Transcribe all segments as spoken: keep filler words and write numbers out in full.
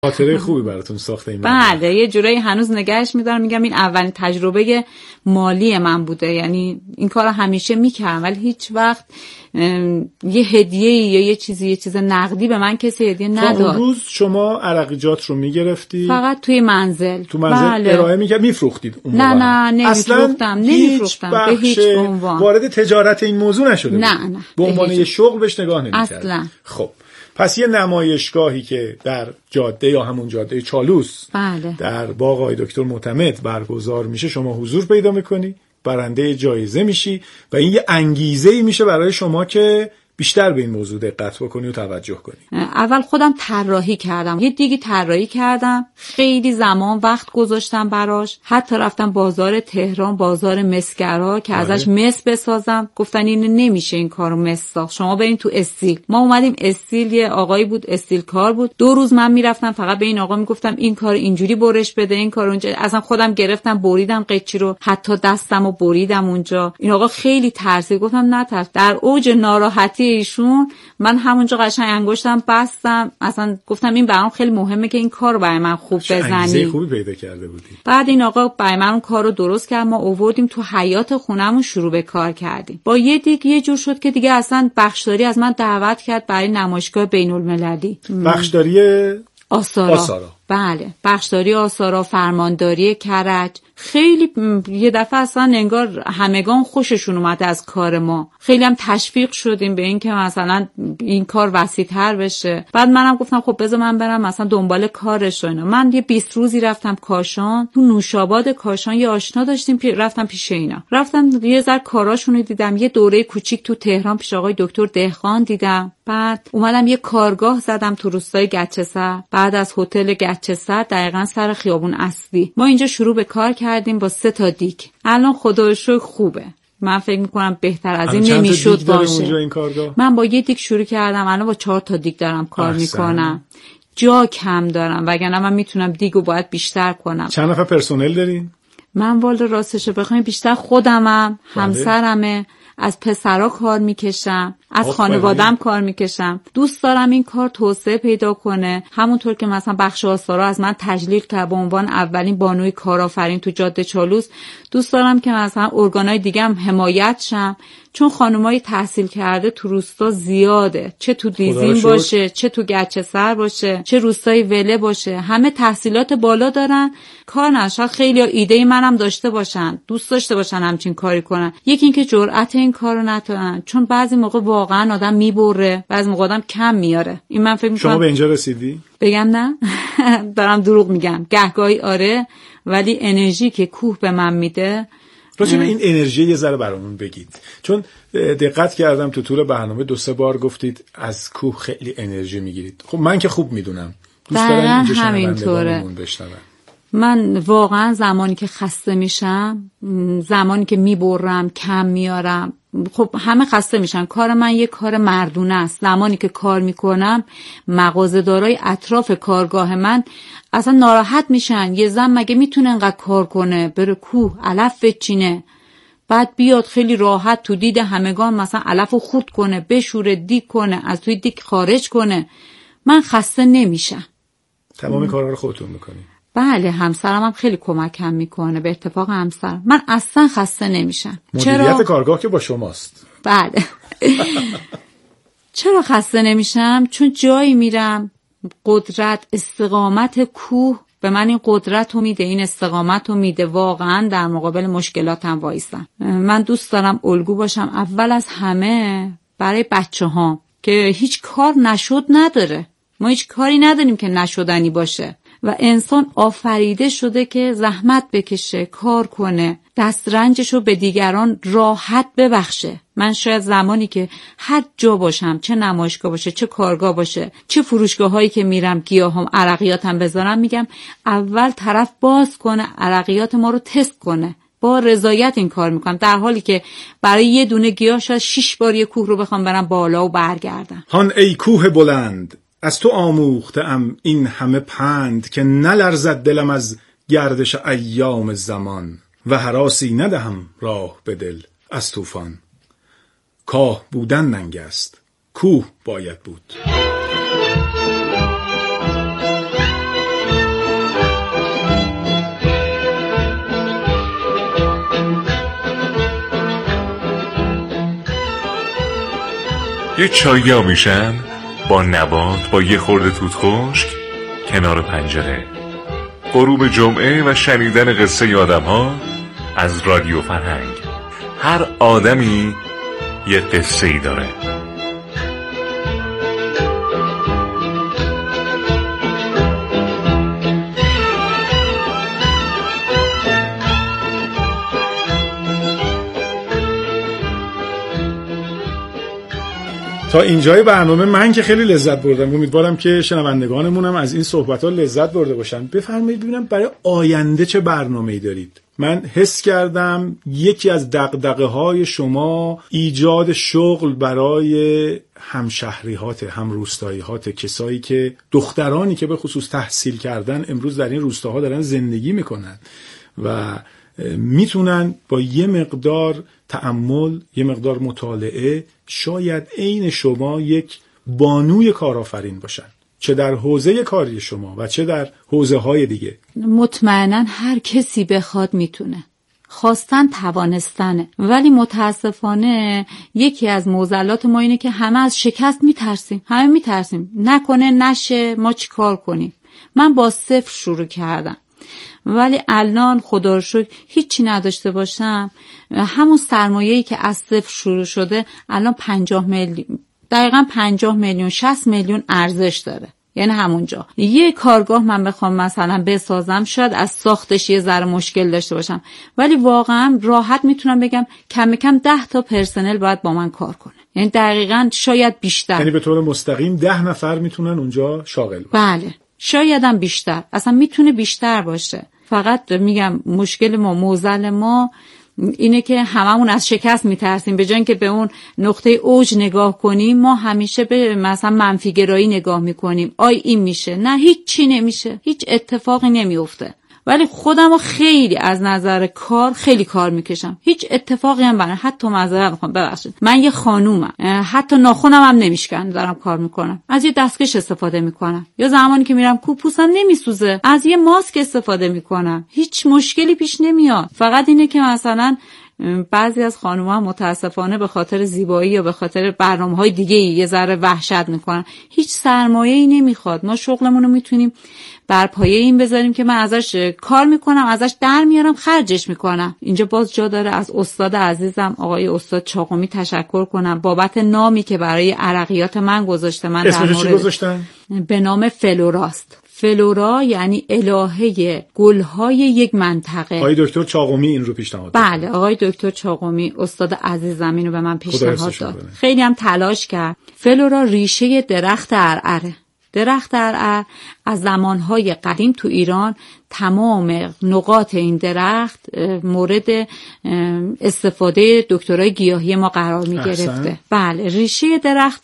خاطره خوبی براتون ساخته این. بله یه جورایی هنوز نگهش می‌دارم، میگم این اولین تجربه مالی من بوده، یعنی این کارو همیشه میکردم ولی هیچ وقت یه هدیه یا یه چیزی یه چیز نقدی به من کسی هدیه نداد. اون روز شما عرقیجات رو میگرفتی؟ فقط توی منزل. تو منزل بله. ارائه میکرد، میفروختید اون نه نه نمیفروختم، نمیفروختم به هیچ عنوان. وارد تجارت این موضوع نشده بود؟ نه نه به عنوان یه شغل بهش نگاه نمیکرد اصلا. خب پس یه نمایشگاهی که در جاده یا همون جاده چالوس بله. در باغ آقای دکتر معتمد برگزار میشه، شما حضور پیدا میکنی، برنده جایزه میشی و این یه انگیزه‌ای میشه برای شما که بیشتر به این موضوع دقت بکنی و توجه کنی. اول خودم طراحی کردم، یه دیگه طراحی کردم، خیلی زمان وقت گذاشتم براش، حتی رفتم بازار تهران، بازار مسگرها که آره. ازش مس بسازم. گفتن این نمیشه این کارو مس ساخت، شما برین تو استیل. ما اومدیم استیل، یه آقایی بود استیل کار بود، دو روز من میرفتم فقط به این آقا میگفتم این کار اینجوری برش بده، این کار اونجا، اصلا خودم گرفتم بریدم قیچی رو، حتی دستمو بریدم اونجا. این آقا خیلی ترسید، گفتم نترس. در اوج ناراحتی ایشون من همونجا قشنگ انگشتم بستم، اصلا گفتم این برام خیلی مهمه که این کارو برای من خوب بزنی. انگیزه خوبی پیدا کرده بودی. بعد این آقا برای من اون کارو درست کرد، ما آوردیم تو حیاط خونمون شروع به کار کردیم. با یه دیگه یه جور شد که دیگه اصلا بخشداری از من دعوت کرد برای نمایشگاه بین‌المللی. بخشداری آثارا. آثارا. بله بخشداری آثارا، فرمانداری کرج. خیلی یه دفعه اصلا انگار همگان خوششون اومد از کار ما، خیلی هم تشویق شدیم به این که مثلا این کار وسیع‌تر بشه. بعد منم گفتم خب بذار من برم مثلا دنبال کارش و اینا. من یه بیست روزی رفتم کاشان، تو نوشاباد کاشان یه آشنا داشتیم، پی... رفتم پیش اینا، رفتم یه ذره کاراشون رو دیدم. یه دوره کوچیک تو تهران پیش آقای دکتر دهقان دیدم. بعد اومدم یه کارگاه زدم تو روستای گچسر، بعد از هتل گچسر دقیقاً سر خیابون اصلی. ما اینجا شروع به کار کردیم با سه تا دیگ. الان خدا رو شکر خوبه، من فکر میکنم بهتر از این نمیشد باشه. این من با یه دیگ شروع کردم، الان با چهار تا دیگ دارم کار میکنم. جا کم دارم وگرنه من میتونم دیگو باید بیشتر کنم. چند نفر پرسنل دارین؟ من والا راستشو بخوایم بیشتر خودمم، همسرمه، از پسرا کار میکشم، از خانوادم کار میکشم. دوست دارم این کار توسعه پیدا کنه، همونطور که مثلا بخش آثارا از من تجلیل کرد به عنوان اولین بانوی کارآفرین تو جاده چالوس. دوست دارم که مثلا ارگانای دیگه هم حمایت شم، چون خانمای تحصیل کرده تو روستا زیاده، چه تو دیزین باشه، چه تو گچسر باشه، چه روستای وله باشه، همه تحصیلات بالا دارن، کار نشد. خیلی ایده منم داشته باشن، دوست داشته باشن همچین کاری کنن. یکی این که جرأت این کارو ندارن، چون بعضی موقع واقعا آدم میبره، بعضی موقع آدم کم میاره. این من فکر می‌کنم. شما به اینجا رسیدی؟ بگم نه دارم دروغ میگم، گهگاهی آره، ولی انرژی که کوه به من میده. راجع به این انرژی یه ذره برامون بگید، چون دقت کردم تو طول برنامه دو سه بار گفتید از کوه خیلی انرژی میگیرید. خب من که خوب میدونم، دوست دارم اینجا شنوندگانمون بشنون. من واقعا زمانی که خسته میشم، زمانی که میبرم، کم میارم، خب همه خسته میشن، کار من یه کار مردونه است. زمانی که کار میکنم مغازه‌دارای اطراف کارگاه من اصلا ناراحت میشن، یه زن مگه میتونه انقدر کار کنه، بره کوه علف بچینه، بعد بیاد خیلی راحت تو دید همگان مثلا علفو خورد کنه، بشوره، دیگ کنه، از توی دیگ خارج کنه. من خسته نمیشم. تمام کارا رو خودتون میکنی؟ بله، همسرم هم خیلی کمکم میکنه. به اتفاق همسر من اصلا خسته نمیشم. مدیریت کارگاه که با شماست. بله. چرا خسته نمیشم؟ چون جایی میرم قدرت، استقامت کوه به من این قدرت رو میده، این استقامت رو میده، واقعا در مقابل مشکلاتم وایسم. من دوست دارم الگو باشم اول از همه برای بچه ها که هیچ کار نشد نداره. ما هیچ کاری نداریم که نشدنی باشه و انسان آفریده شده که زحمت بکشه، کار کنه، دسترنجشو به دیگران راحت ببخشه. من شاید زمانی که هر جا باشم، چه نمایشگاه باشه، چه کارگاه باشه، چه فروشگاه هایی که میرم گیاهام عرقیاتم بذارم، میگم اول طرف باز کنه عرقیات ما رو تست کنه، با رضایت این کار میکنم، در حالی که برای یه دونه گیاه شاید شش بار یه کوه رو بخوام برم بالا و برگردم. هان ای کوه بلند، از تو آموختم این همه پند، که نلرزد دلم از گردش ایام زمان، و هراسی ندهم راه به دل از طوفان. کاه بودن ننگ است، کوه باید بود. یه چایا میشن با نبات، با یه خورده توت خشک کنار پنجره، غروب جمعه و شنیدن قصه آدم ها از رادیو فرهنگ. هر آدمی یه قصه ای داره. تا اینجای برنامه من که خیلی لذت بردم. امیدوارم که شنوندگانمون هم از این صحبت‌ها لذت برده باشن. بفرمایید ببینم برای آینده چه برنامه‌ای دارید؟ من حس کردم یکی از دغدغه‌های شما ایجاد شغل برای همشهری‌هات، همروستایی‌هات، کسایی که دخترانی که به خصوص تحصیل کردن امروز در این روستاها دارن زندگی میکنن و میتونن با یه مقدار تأمل، یه مقدار مطالعه، شاید عین شما یک بانوی کارآفرین باشن، چه در حوزه کاری شما و چه در حوزه های دیگه. مطمئنا هر کسی بخواد میتونه، خواستن توانستنه. ولی متاسفانه یکی از معضلات ما اینه که همه از شکست میترسیم، همه میترسیم نکنه نشه ما چی کار کنیم. من با صفر شروع کردم ولی الان خدا رو شکر هیچی نداشته باشم، همون سرمایه‌ای که از صفر شروع شده الان پنجاه میلیون، دقیقاً پنجاه میلیون شصت میلیون ارزش داره. یعنی همونجا یه کارگاه من بخوام مثلا بسازم شاید از ساختش یه ذره مشکل داشته باشم، ولی واقعا راحت میتونم بگم کم کم ده تا پرسنل باید با من کار کنه. یعنی دقیقاً شاید بیشتر، یعنی به طور مستقیم ده نفر میتونن اونجا شاغل باشن. بله شایدم بیشتر، اصلا میتونه بیشتر باشه. فقط میگم مشکل ما، معضل ما اینه که هممون از شکست میترسیم. به جای اینکه به اون نقطه اوج نگاه کنیم ما همیشه به مثلا منفی گرایی نگاه میکنیم. آی این میشه، نه هیچ چی نمیشه، هیچ اتفاقی نمیفته. ولی خودمو خیلی از نظر کار خیلی کار میکشم، هیچ اتفاقی هم برای حتی معذرت میخوام ببخشید من یه خانومم، حتی ناخنم هم نمیشکنم دارم کار میکنم، از یه دستکش استفاده میکنم، یا زمانی که میرم کوه پوستم نمیسوزه از یه ماسک استفاده میکنم، هیچ مشکلی پیش نمیاد. فقط اینه که مثلا بعضی از خانوما متاسفانه به خاطر زیبایی یا به خاطر برنامه‌های دیگه یه ذره وحشت میکنن. هیچ سرمایه‌ای نمیخواد، ما شغلمون رو میتونیم بر پایه این بذاریم که من ازش کار میکنم، ازش در میارم، خرجش میکنم. اینجا باز جا داره از استاد عزیزم آقای استاد چاقمی تشکر کنم بابت نامی که برای عرقیات من گذاشته. من در اسمش چی گذاشتن؟ به نام فلوراست. فلورا یعنی الهه گل‌های یک منطقه. آقای دکتر چاقمی این رو پیشنهاد داد. بله آقای دکتر چاقمی استاد عزیزم اینو به من پیشنهاد داد. خیلی هم تلاش کرد. فلورا ریشه درخت عرعره. درخت عرعر از زمانهای قدیم تو ایران تمام نقاط این درخت مورد استفاده دکترای گیاهی ما قرار می گرفته. بله ریشه درخت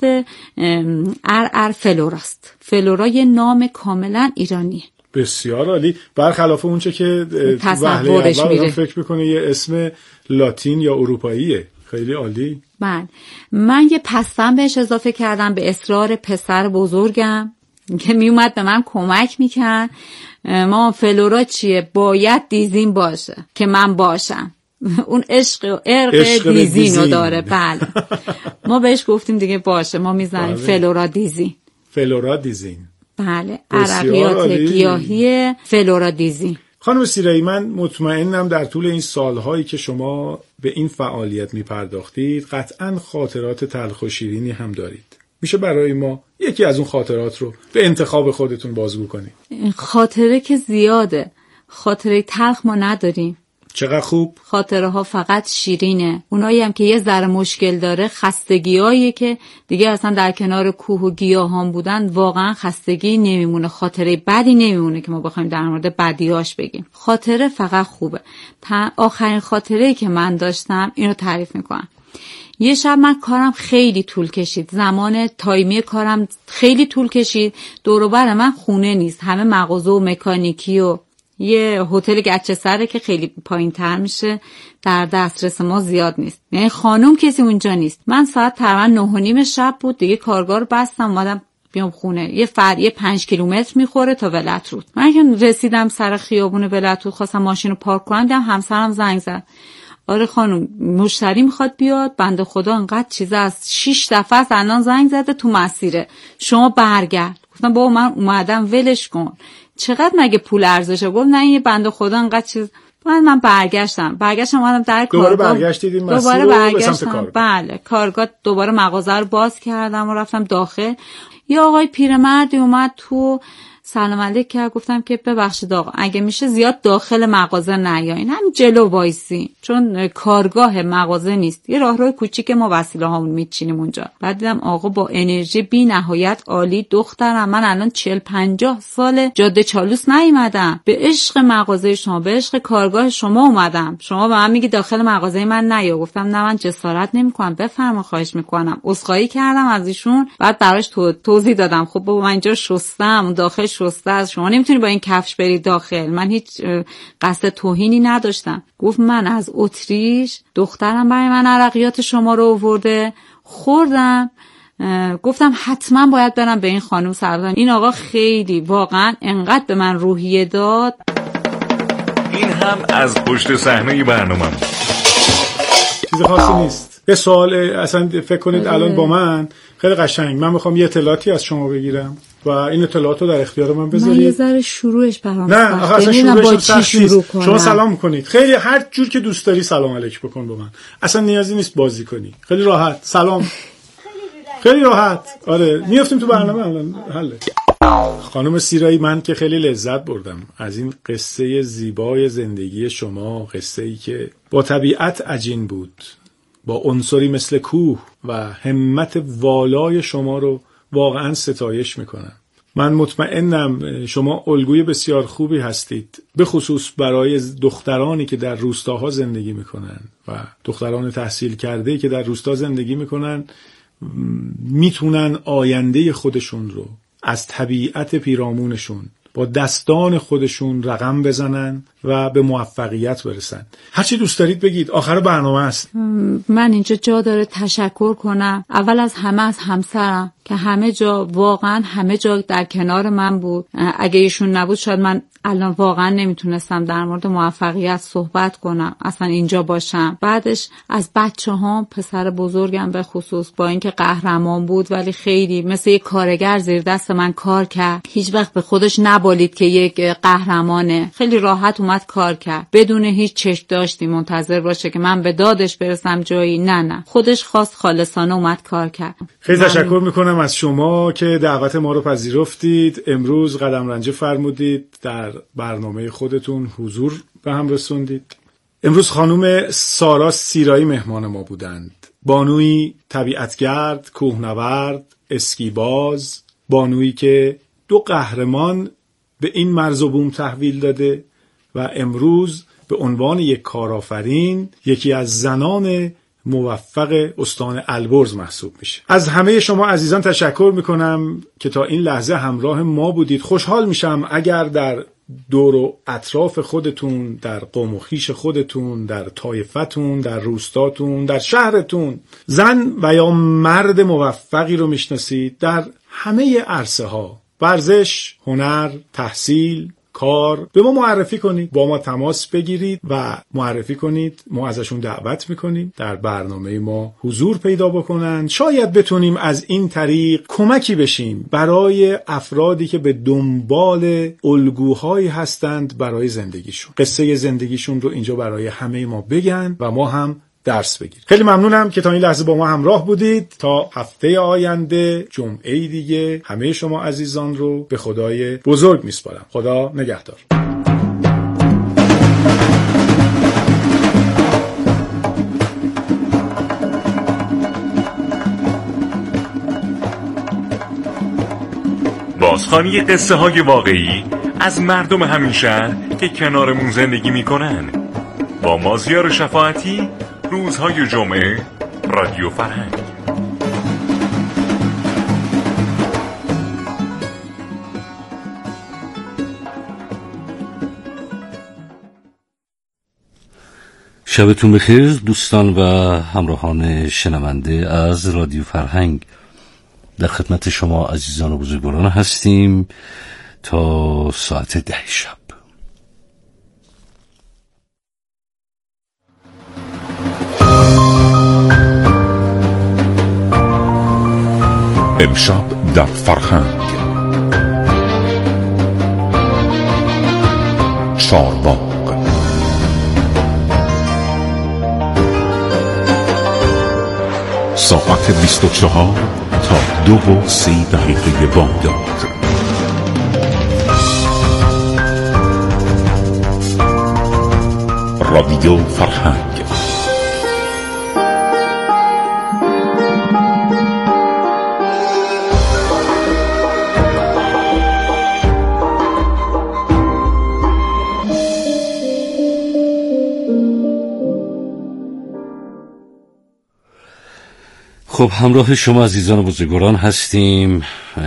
عرعر فلوراست. فلورا یه نام کاملا ایرانیه. بسیار عالی. برخلاف اونچه که تصورش میره فکر میکنه یه اسم لاتین یا اروپاییه. خیلی عالی. بله من یه پستم بهش اضافه کردم به اصرار پسر بزرگم که میومد به من کمک میکرد. ما فلورا چیه؟ باید دیزین باشه که من باشم. اون عشق و ارق دیزین رو داره. بله ما بهش گفتیم دیگه باشه ما میزنیم فلورا دیزین. فلورا دیزین. بله عرقیات گیاهی فلورا دیزین. خانم سیرایی من مطمئنم در طول این سالهایی که شما به این فعالیت میپرداختید قطعاً خاطرات تلخ و شیرینی هم دارید. میشه برای ما یکی از اون خاطرات رو به انتخاب خودتون بازگو کنید؟ خاطره که زیاده، خاطره تلخ ما نداریم. چقدر خوب. خاطره ها فقط شیرینه. اونایی هم که یه ذره مشکل داره خستگیایی که دیگه اصلا در کنار کوه و گیاهان بودن واقعا خستگی نمیمونه، خاطره بدی نمیمونه که ما بخوایم در مورد بدیاش بگیم. خاطره فقط خوبه. آخرین خاطره‌ای که من داشتم اینو تعریف میکنم. یه شب من کارم خیلی طول کشید، زمان تایمی کارم خیلی طول کشید. دور و بر من خونه نیست، همه مغازه و مکانیکی و یه هتل گچه سره که خیلی پایین تر میشه، در دسترس ما زیاد نیست، یعنی خانم کسی اونجا نیست. من ساعت تقریبا نه و نیم شب بود دیگه کارگاه رو بستم اومدم بیام خونه. یه فرد یه پنج کیلومتر میخوره تا ولترود. من که رسیدم سر خیابون ولترود خواستم ماشین رو پارک کنم دیدم همسرم زنگ زد. آره خانم مشتری میخواد بیاد، بنده خدا انقدر چیزا از شش دفعه از الان زنگ زده تو مسیره، شما برگرد. گفتم بابا من اومدم ولش کن، چقدر مگه پول ارزشه؟ گفت نه این بنده خدا انقدر چیز. بعد من برگشتم برگشتم اومدم در کارگاه، دوباره برگشتید مسیر دوباره رو برگشتم. به سمت کارگاه. بله کارگاه دوباره مغازه رو باز کردم و رفتم داخل. یه آقای پیرمردی اومد تو، سلام علیک کرد. گفتم که ببخشید آقا اگه میشه زیاد داخل مغازه نیاین، همین جلو وایسی، چون کارگاه مغازه نیست، یه راهرو کوچیک ما وسیله هامون میچینیم اونجا. بعد دیدم آقا با انرژی بی نهایت عالی، دخترم من الان چهل پنجاه سال جاده چالوس نیومدم، به عشق مغازه شما، به عشق کارگاه شما اومدم، شما به من میگی داخل مغازه من نیا. گفتم نه من جسارت نمیکنم، بفرما خواهش میکنم. عذرخواهی کردم از ایشون، بعد براش تو... توضیح دادم خب بابا من اینجا شستم، داخل شسته است، شما نمیتونی با این کفش بری داخل، من هیچ قصد توهینی نداشتم. گفت من از اتریش، دخترم برای من عرقیات شما رو آورده، خوردم، گفتم حتما باید برم به این خانم سر بزنم. این آقا خیلی واقعا انقدر به من روحیه داد. این هم از پشت صحنه برنامه‌م. چیز خاصی نیست. یه سوال اصلا فکر کنید الان با من خیلی قشنگ، من میخوام یه اطلاعاتی از شما بگیرم و این اطلاعات رو در اختیار من بذارید. من یه ذره شروعش برام نه آخه اصلا شروعش سخت نیست. کنم. شما سلام کنید، خیلی هر جور که دوست داری سلام علیک بکن با من، اصلا نیازی نیست بازی کنی، خیلی راحت سلام، خیلی راحت. آره میافتیم تو برنامه الان حله. خانم سیرایی، من که خیلی لذت بردم از این قصه زیبای زندگی شما، قصه ای که با طبیعت عجین بود، با عنصری مثل کوه و همت والای شما رو واقعا ستایش میکنم. من مطمئنم شما الگوی بسیار خوبی هستید، به خصوص برای دخترانی که در روستاها زندگی میکنن و دختران تحصیل کرده که در روستا زندگی میکنن، میتونن آینده خودشون رو از طبیعت پیرامونشون با دستان خودشون رقم بزنن و به موفقیت برسن. هرچی دوست دارید بگید، آخر برنامه است. من اینجا جا داره تشکر کنم اول از همه از همسرم که همه جا واقعا همه جا در کنار من بود. اگه ایشون نبود شاید من الان واقعا نمیتونستم در مورد موفقیت صحبت کنم، اصلا اینجا باشم. بعدش از بچه ها، پسر بزرگم به خصوص، با اینکه قهرمان بود ولی خیلی مثل یک کارگر زیر دست من کار کرد، هیچ وقت به خودش نبالید که یک قهرمانه، خیلی راحت اومد کار کرد بدون هیچ چشم داشتی منتظر باشه که من به دادش برسم جایی، نه نه خودش خواست، خالصانه اومد کار کرد. خیلی تشکر میکنم از شما که دعوت ما رو پذیرفتید، امروز قدم رنجه فرمودید، در برنامه خودتون حضور به هم رسوندید. امروز خانم سارا سیرایی مهمان ما بودند، بانوی طبیعتگرد، کوهنورد، اسکیباز، بانویی که دو قهرمان به این مرز و بوم تحویل داده و امروز به عنوان یک کارآفرین یکی از زنان موفق استان البرز محسوب میشه. از همه شما عزیزان تشکر میکنم که تا این لحظه همراه ما بودید. خوشحال میشم اگر در دور و اطراف خودتون، در قوم و خویش خودتون، در طایفتون، در روستاتون، در شهرتون زن و یا مرد موفقی رو میشناسید در همه عرصه ها، ورزش، هنر، تحصیل، کار، به ما معرفی کنید، با ما تماس بگیرید و معرفی کنید. ما ازشون دعوت میکنیم در برنامه ما حضور پیدا بکنن. شاید بتونیم از این طریق کمکی بشیم برای افرادی که به دنبال الگوهایی هستند برای زندگیشون، قصه زندگیشون رو اینجا برای همه ما بگن و ما هم درس بگیریم. خیلی ممنونم که تا این لحظه با ما همراه بودید. تا هفته آینده جمعه دیگه همه شما عزیزان رو به خدای بزرگ میسپارم. خدا نگهدار. بازخوانی قصه های واقعی از مردم همین شهر که کنارمون زندگی میکنن با مازیار شفاعتی، روزهای جمعه، رادیو فرهنگ. شبتون بخیر دوستان و همراهان شنونده از رادیو فرهنگ. در خدمت شما عزیزان و بزرگواران هستیم تا ساعت ده شب. امشب در فرهنگ چارباغ. ساعت بیست و چهار تا دو و سی دقیقه بامداد. رادیو فرهنگ. خب همراه شما عزیزان و بزرگواران هستیم.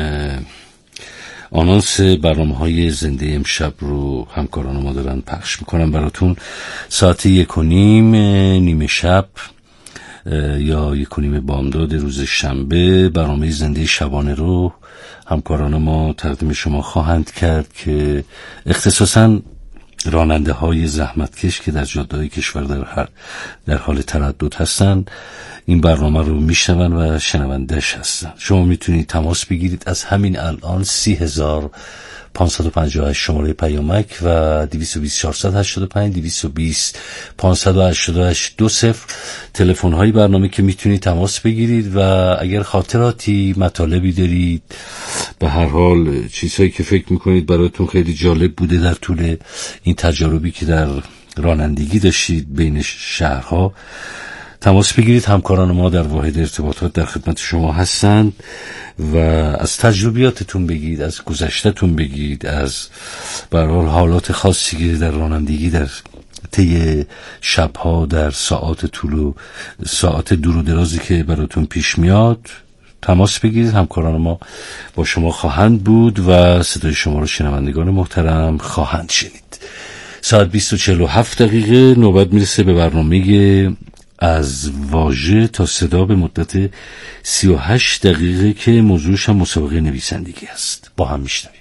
آنانس برنامه‌های زنده امشب رو همکاران ما دارن پخش میکنن براتون. ساعت یک و نیم نیمه شب یا یک و نیم بامداد روز شنبه برنامه زنده شبانه رو همکاران ما تقدیم شما خواهند کرد که اختصاصاً راننده های زحمتکش که در جاده‌های کشور در, هر در حال تردد هستن این برنامه رو میشنون و شنوندش هستن. شما میتونید تماس بگیرید از همین الان سی هزار پانصد و پنجاه و هشت شماره پیامک و دویست و بیست چهارصد و هشتاد و پنج دویست و بیست پانصد و هشتاد و هشت دو صفر تلفن های برنامه که میتونید تماس بگیرید و اگر خاطراتی مطالبی دارید به هر حال چیزهایی که فکر میکنید براتون خیلی جالب بوده در طول این تجاربی که در رانندگی داشتید بین شهرها تماس بگیرید. همکاران ما در واحد ارتباطات در خدمت شما هستند و از تجربیاتتون بگید، از گذشته‌تون بگید، از به هر حال حالات خاصی که در رانندگی در طی شب‌ها در ساعات طول و ساعات دور و درازی که براتون پیش میاد تماس بگیرید. همکاران ما با شما خواهند بود و صدای شما رو شنوندگان محترم خواهند شنید. ساعت بیست و چهل و هفت دقیقه نوبت میرسه به برنامه از واژه تا صدا به مدت سی و هشت دقیقه که موضوعش هم مسابقه نویسندگی است. با هم میشنویم.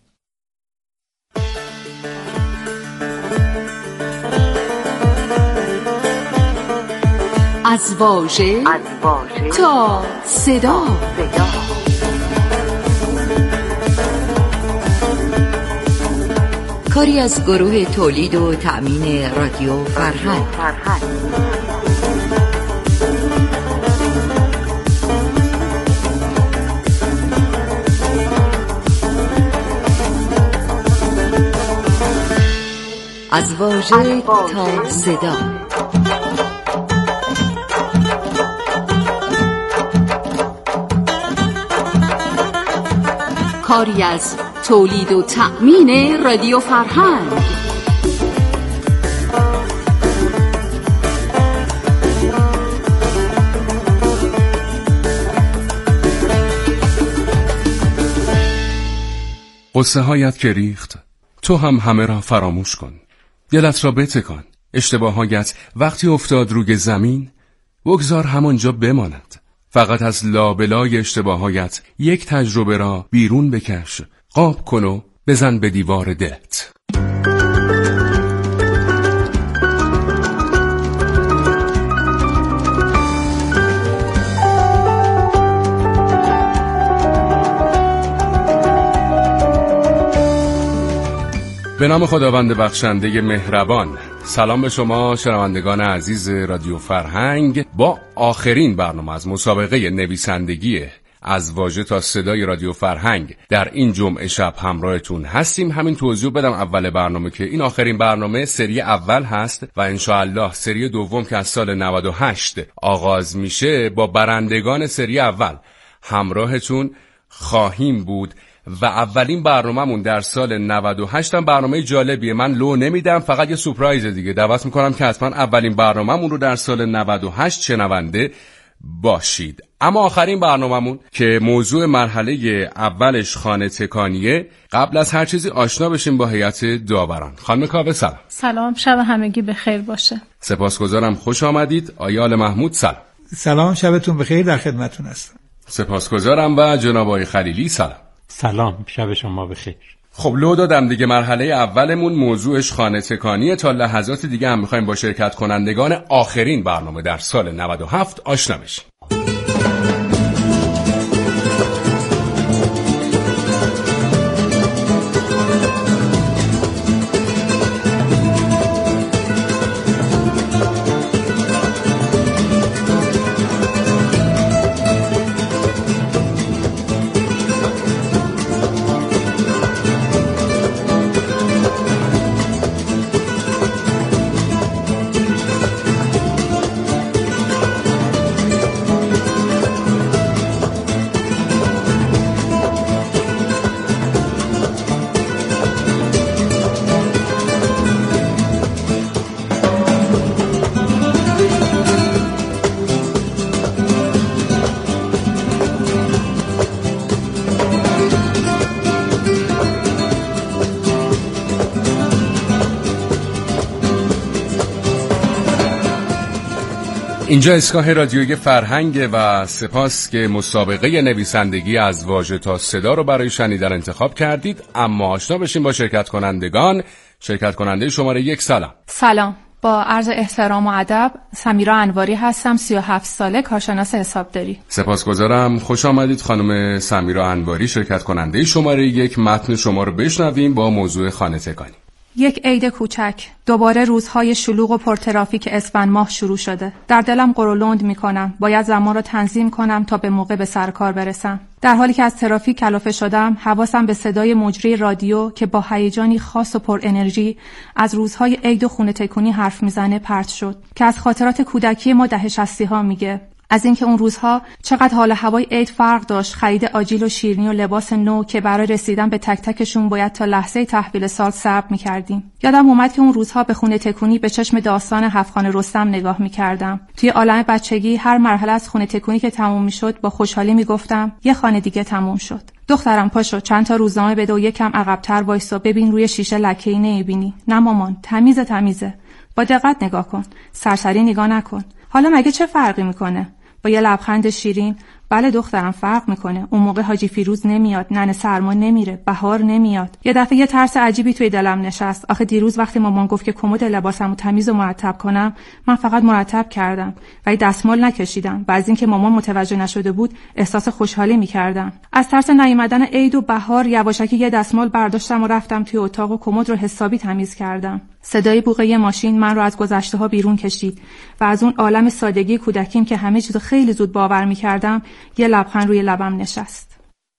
از واژه تا صدا. کاری از گروه تولید و تأمین رادیو فرهنگ. از واژه تا صدا. کاری از تولید و تأمین رادیو فرهنگ. قصه هایت که ریخت تو هم همه را فراموش کن. دلت را بتکان. اشتباهایت وقتی افتاد روی زمین بگذار همانجا بماند. فقط از لابلای اشتباهایت یک تجربه را بیرون بکش. قاب کن و بزن به دیوار دلت. به نام خداوند بخشنده مهربان. سلام به شما شنوندگان عزیز رادیو فرهنگ. با آخرین برنامه از مسابقه نویسندگی از واژه تا صدای رادیو فرهنگ در این جمعه شب همراهتون هستیم. همین توضیح بدم اول برنامه که این آخرین برنامه سری اول هست و انشاءالله سری دوم که از سال نود و هشت آغاز میشه با برندگان سری اول همراهتون خواهیم بود و اولین برنامه‌مون در سال نود و هشت هم برنامه جالبیه. من لو نمیدم، فقط یه سورپرایز دیگه. دعوت میکنم که حتما اولین برنامه‌مون رو در سال نود و هشت شنونده باشید. اما آخرین برنامه‌مون که موضوع مرحله اولش خانه تکانیه، قبل از هر چیزی آشنا بشیم با هیئت داوران. خانم کاوه سلام. سلام، شب همگی بخیر باشه. سپاسگزارم، خوش آمدید. آیال محمود سلام. سلام، شبتون بخیر، در خدمتتون هستم. سپاسگزارم. و جناب آقای خلیلی سلام. سلام، شب شما بخیر. خب لو دادم دیگه. مرحله اولمون موضوعش خانه تکانیه. تا لحظات دیگه هم میخوایم با شرکت کنندگان آخرین برنامه در سال نود و هفت آشنا بشیم. اینجا ایستگاه رادیویی فرهنگ و سپاس که مسابقه نویسندگی از واژه تا صدا رو برای شنیدن انتخاب کردید. اما آشنا بشیم با شرکت کنندگان. شرکت کننده شماره یک، سلام. سلام، با عرض احترام و ادب سمیرا انواری هستم، سی و هفت ساله، کارشناس حسابداری. سپاسگزارم. خوش آمدید خانم سمیرا انواری، شرکت کننده شماره یک. متن شما رو بشنویم با موضوع خانه تکانی. یک عید کوچک، دوباره روزهای شلوغ و پرترافیک اسفند ماه شروع شده. در دلم قرولند میکنم، باید زمان را تنظیم کنم تا به موقع به سر کار برسم. در حالی که از ترافیک کلافه شدم، حواسم به صدای مجری رادیو که با هیجانی خاص و پر انرژی از روزهای عید و خونه تکونی حرف میزنه پرت شد، که از خاطرات کودکی ما دهه شصتی ها میگه. از اینکه اون روزها چقدر حال هوای عید فرق داشت، خرید آجیل و شیرینی و لباس نو که برای رسیدن به تک تکشون باید تا لحظه تحویل سال صبر می‌کردیم. یادم اومد که اون روزها به خونه تکونی به چشم داستان هفت‌خان رستم نگاه می‌کردم. توی عالم بچگی هر مرحله از خونه تکونی که تموم می‌شد با خوشحالی می‌گفتم یه خانه دیگه تموم شد. دخترم پاشو چند تا روزنامه بده و یکم عقب‌تر وایسا ببین روی شیشه لکه‌ای نمی‌بینی. نه مامان، تمیزه تمیزه. با دقت نگاه کن. سرسری نگاه نکن. حالا مگه چه فرقی می‌کنه؟ با یه لبخند شیرین، بله دخترم فرق میکنه. اون موقع حاجی فیروز نمیاد، ننه سرما نمیره، بهار نمیاد. یه دفعه یه ترس عجیبی توی دلم نشست. آخه دیروز وقتی مامان گفت که کمد لباسمو تمیز و مرتب کنم، من فقط مرتب کردم ولی دستمال نکشیدم. و از اینکه مامان متوجه نشده بود احساس خوشحالی میکردم. از ترس نیومدن عید و بهار یواشکی یه دستمال برداشتم و رفتم توی اتاق و کمد رو حسابی تمیز کردم. صدای بوقه ماشین من رو از گذشته‌ها بیرون کشید و از اون عالم سادگی کودکیم که همه چیزو خیلی زود باور می‌کردم، یه لبخند روی لبم نشست.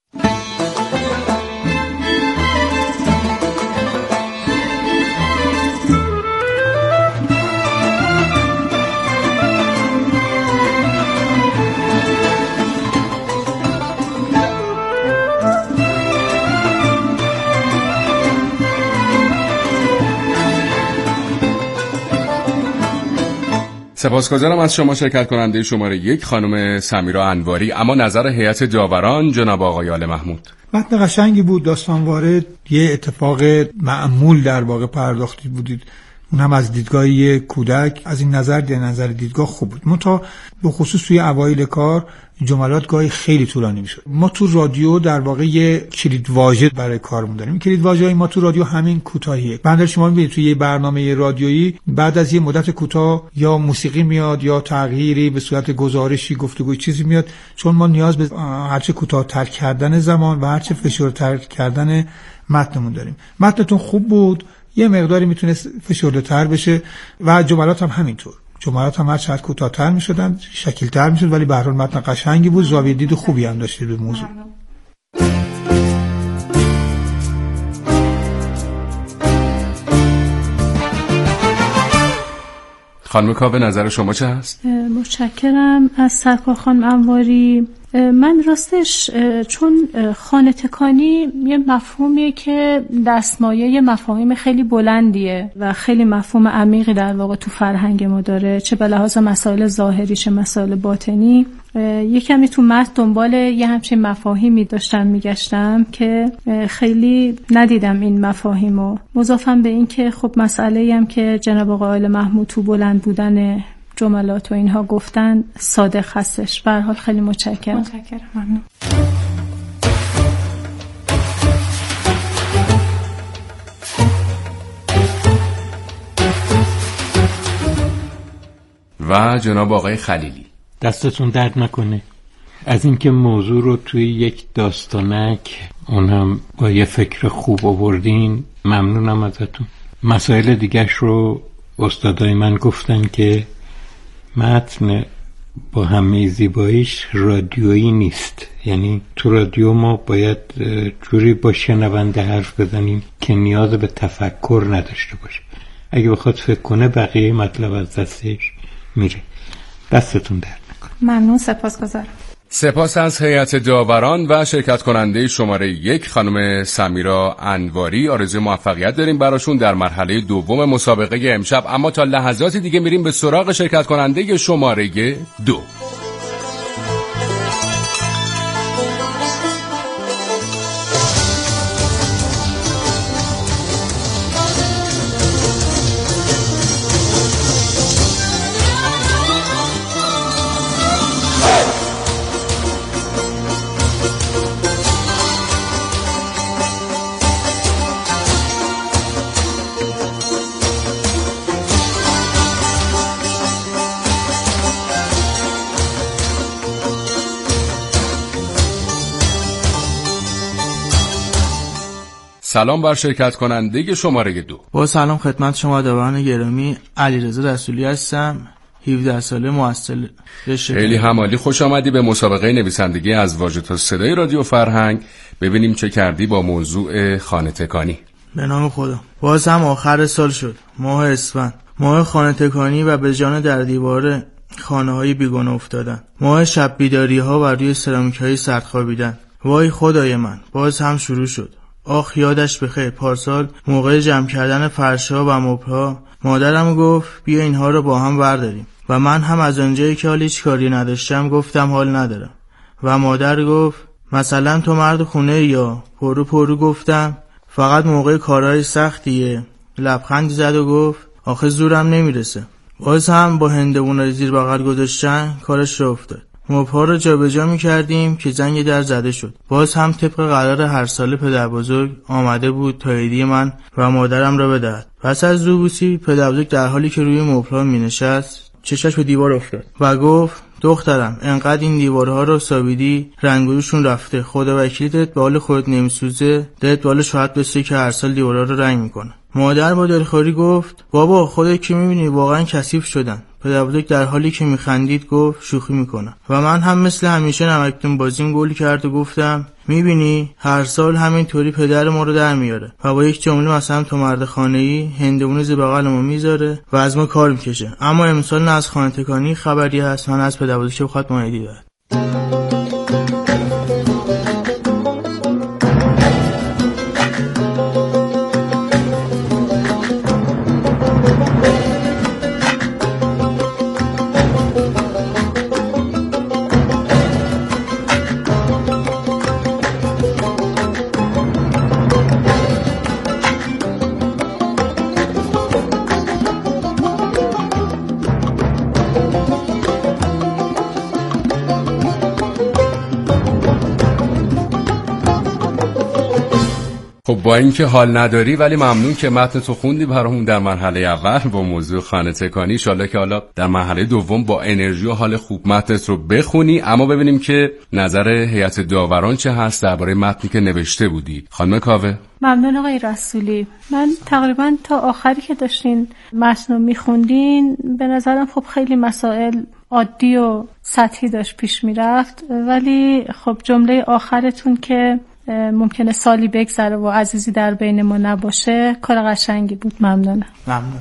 سپاسگزارم از شما شرکت کننده شماره یک خانم سمیرا انواری. اما نظر هیئت داوران جناب آقای آل محمود. متن قشنگی بود، داستان وارد، یه اتفاق معمول در واقع پرداختی بودید، اون هم از دیدگاه یک کودک. از این نظر در نظر دیدگاه خوب بود. منتها به خصوص توی اوایل کار جملات گاهی خیلی طولانی میشد. ما تو رادیو در واقع یه کلید واژه برای کارمون داریم. این کلید واژه‌ای ما تو رادیو همین کوتاهیه. بنده شما میبینید توی یه برنامه رادیویی بعد از یه مدت کوتاه یا موسیقی میاد یا تغییری به صورت گزارشی، گفتگوی چیزی میاد، چون ما نیاز به هرچه کوتاه‌تر کردن زمان و هرچه فشرده‌تر کردن متنمون داریم. متنتون خوب بود، یه مقداری میتونه فشرده‌تر بشه و جملات هم همینطور. جملات هم هر چقدر کوتاه‌تر میشدن شکل‌تر میشد، ولی به هر حال متن قشنگی بود، زاویه دید خوبی هم داشتید به موضوع. خانم کاوه نظر شما چه هست؟ متشکرم از سرکار خانم انواری. من راستش چون خانه تکانی یه مفهومیه که دستمایه یه مفاهیم خیلی بلندیه و خیلی مفهوم عمیقی در واقع تو فرهنگ ما داره، چه به لحاظ مسائل ظاهری چه مسائل باطنی. یه کمی تو متن دنبال یه همچین مفاهیمی داشتم میگشتم که خیلی ندیدم این مفاهیمو. مضافم به این که خب مسئله‌ای هم که جناب آقای محمود تو بلند بودن جملات و اینها گفتن صادق هستش. به هر حال خیلی متشکرم. متشکرم، ممنون. و جناب آقای خلیلی. دستتون درد نکنه از اینکه موضوع رو توی یک داستانک اون هم با یه فکر خوب آوردین. ممنونم ازتون. مسائل دیگرش رو استادای من گفتن که متن با همه زیباییش رادیویی نیست. یعنی تو رادیو ما باید جوری با شنونده حرف بزنیم که نیاز به تفکر نداشته باشه. اگه بخواد فکر کنه بقیه مطلب از دستش میره. دستتون درد نکنه. ممنون، سپاسگزارم. سپاس از هیئت داوران و شرکت کننده شماره یک خانم سمیرا انواری. آرزوی موفقیت داریم براشون در مرحله دوم مسابقه امشب. اما تا لحظاتی دیگه میریم به سراغ شرکت کننده شماره دو. سلام بر شرکت کننده شماره دو. با سلام خدمت شما داوران گرامی، علیرضا رسولی هستم، هفده ساله، محصل رشته. خیلی همالی، خوش آمدی به مسابقه نویسندگی از واژه تا صدای رادیو فرهنگ. ببینیم چه کردی با موضوع خانه تکانی. به نام خدا. باز هم آخر سال شد، ماه اسفند، ماه خانه تکانی و به جان در دیوار خانه های بیگانه افتادن، ماه شب بیداری ها و روی سرامیک های سرد خوابیدن. وای خدای من، باز هم شروع شد. آخ یادش بخیر، پارسال موقع جمع کردن فرش‌ها و مبل‌ها مادرم گفت بیا اینها رو با هم برداریم و من هم از اونجایی که حال هیچ کاری نداشتم گفتم حال ندارم و مادر گفت مثلا تو مرد خونه یا پرو پرو گفتم فقط موقع کارهای سختیه. لبخندی زد و گفت آخه زورم نمیرسه. باز هم با هندوانه زیر بغل گذاشتن کارش رو افتاد. مبل‌ها رو جابجا می‌کردیم که زنگ در زده شد. باز هم طبق قرار هر سال پدربزرگ آمده بود تا هدیه من و مادرم را بدهد. پس از روبوسی پدربزرگ در حالی که روی مبل‌ها می‌نشست چشش به دیوار افتاد و گفت دخترم انقدر این دیوارها رو سابیدی رنگوشون رفته، خدا وکیلت به حال خودت نمیسوزه، دلت به حال شاید بسته که هر سال دیوارها رو رنگ میکنه. مادر با دلخوری گفت بابا خودت که میبینی واقعا کثیف شدن. پدربزرگ در حالی که میخندید گفت شوخی میکنم و من هم مثل همیشه نمکتون بازیم گول کرد و گفتم میبینی هر سال همینطوری پدر ما رو در میاره و با یک جمله مثلا تو مرد خانه‌ای هندونه زیر بغل ما میذاره و از ما کار میکشه. اما امسال نه از خانه تکانی خبری هست نه از پدربزرگ که بخواد ما هدیه داد. خب با اینکه حال نداری ولی ممنون که متن تو خوندی برامون در مرحله اول با موضوع خانه تکانی. ان شاءالله که حالا در مرحله دوم با انرژی و حال خوب متنت رو بخونی. اما ببینیم که نظر هیئت داوران چه هست درباره متنی که نوشته بودی. خانم کاوه. ممنون آقای رسولی. من تقریبا تا آخری که داشتین متن رو میخوندین به نظرم خب خیلی مسائل عادی و سطحی داشت پیش میرفت، ولی خب جمله آخرتون که ممکنه سالی بگذره و عزیزی در بین ما نباشه کار قشنگی بود. ممنونم. ممنون.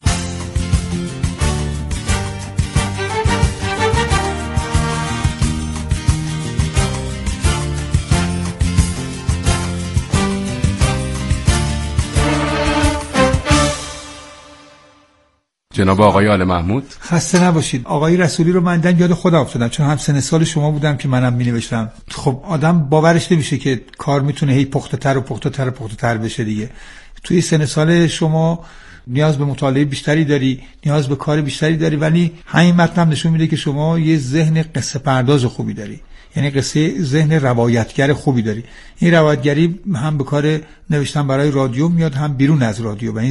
جناب آقای آل محمود. خسته نباشید. آقای رسولی رو من دن یاد خودم افتادم چون هم سن سال شما بودم که منم می‌نوشتم. خب آدم باورش نمیشه که کار میتونه هی پخته‌تر و پخته‌تر و پخته‌تر بشه دیگه. توی سن سال شما نیاز به مطالعه بیشتری داری، نیاز به کار بیشتری داری، ولی همین متن هم نشون میده که شما یه ذهن قصه پرداز خوبی داری، یعنی قصه ذهن روایتگر خوبی داری. این روایتگری هم به کار نوشتن برای رادیو میاد هم بیرون از رادیو.